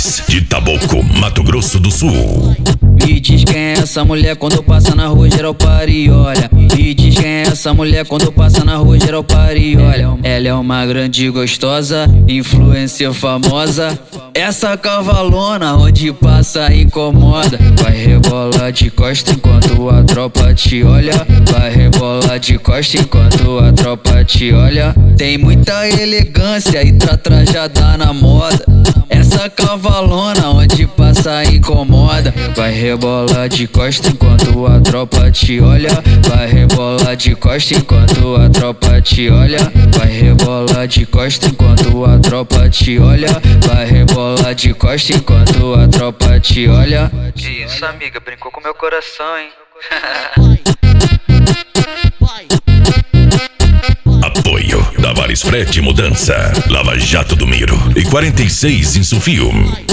Tavares, de Taboco, Mato Grosso do Sul. Me diz quem é essa mulher quando passa na rua, geral para e olha. Me diz quem é essa mulher quando passa na rua, geral para e olha. Ela é uma grande gostosa, influencer famosa. Essa cavalona onde passa incomoda. Vai rebolar de costa enquanto a tropa te olha. Vai rebolar de costa enquanto a tropa te olha. Tem muita elegância e tá trajada na moda. Essa cavalona onde passa incomoda. Vai rebolar de costa enquanto a tropa te olha. Vai rebolar de costa enquanto a tropa te olha. Vai rebolar de costa enquanto a tropa te olha. Vai rebolar de costa enquanto a tropa te olha. Que isso, amiga, brincou com meu coração, hein? Apoio Tavares Frete e Mudança, Lava Jato do Miro e 46 Insufio.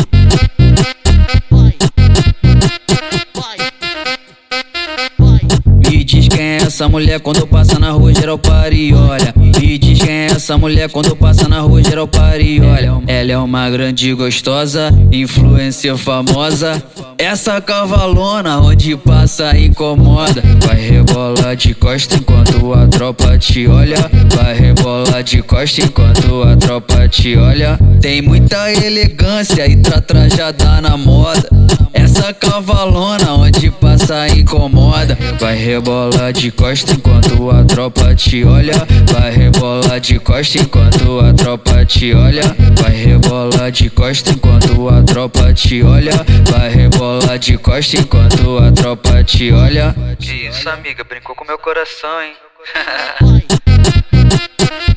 Me diz quem é essa mulher quando passa na rua, geral para e olha. Me diz quem é essa mulher quando passa na rua, geral para e olha. Ela é uma grande gostosa, influencer famosa. Essa cavalona onde passa incomoda. Vai rebolar de costa enquanto a tropa te olha. Vai rebolar de costa enquanto a tropa te olha. Tem muita elegância e tá trajada na moda. Essa cavalona onde passa incomoda. Vai rebolar de costa enquanto a tropa te olha. Vai rebolar de costa enquanto a tropa te olha. Vai rebolar de costa enquanto a tropa te olha. Vai rebolar de costa enquanto a tropa te olha. Que isso, amiga, brincou com meu coração, hein?